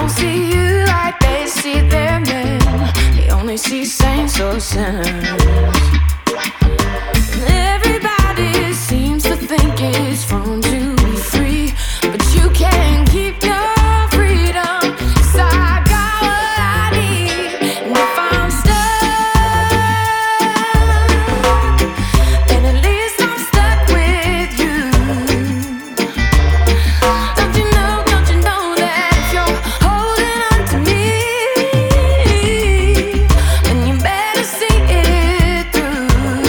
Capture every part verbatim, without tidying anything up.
don't see you like they see them men. They only see saints or sinners. Everybody seems to think it's fun to be free, but you can't keep your freedom. 'Cause I got what I need, and if I'm stuck, then at least I'm stuck with you. Don't you know, don't you know that if you're holding on to me, then you better see it through.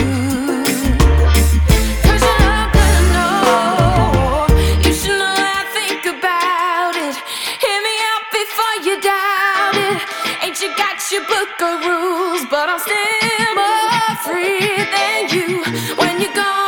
'Cause you're not gonna know. You should know I think about it. Hear me out before you doubt it. Ain't you got your book of rules, but I'm still more free than you when you're gone.